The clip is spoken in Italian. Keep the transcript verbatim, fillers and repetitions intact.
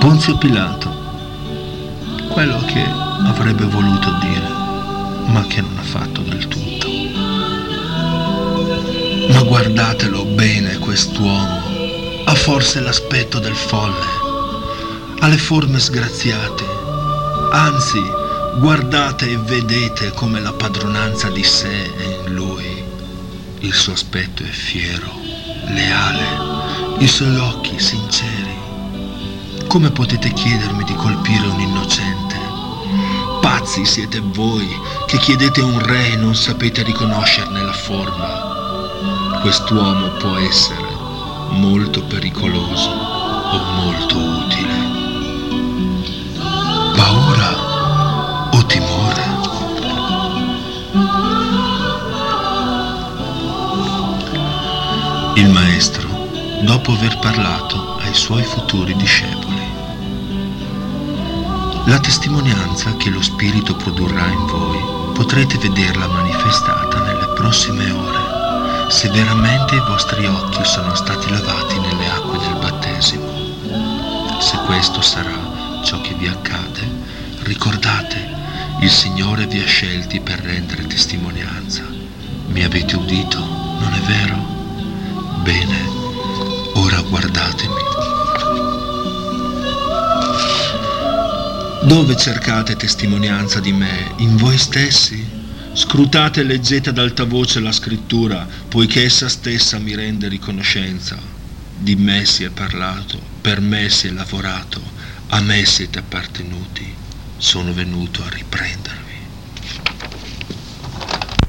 Ponzio Pilato, quello che avrebbe voluto dire, ma che non ha fatto del tutto. Ma guardatelo bene quest'uomo, ha forse l'aspetto del folle, ha le forme sgraziate, anzi, guardate e vedete come la padronanza di sé è in lui. Il suo aspetto è fiero, leale, i suoi occhi sinceri. Come potete chiedermi di colpire un innocente? Pazzi siete voi che chiedete un re e non sapete riconoscerne la forma. Quest'uomo può essere molto pericoloso o molto utile. Paura o timore? Il maestro, dopo aver parlato ai suoi futuri discepoli: la testimonianza che lo Spirito produrrà in voi potrete vederla manifestata nelle prossime ore, se veramente i vostri occhi sono stati lavati nelle acque del battesimo. Se questo sarà ciò che vi accade, ricordate, il Signore vi ha scelti per rendere testimonianza. Mi avete udito, non è vero? Bene, ora guardatemi. Dove cercate testimonianza di me? In voi stessi? Scrutate e leggete ad alta voce la scrittura, poiché essa stessa mi rende riconoscenza. Di me si è parlato, per me si è lavorato, a me siete appartenuti. Sono venuto a riprendervi.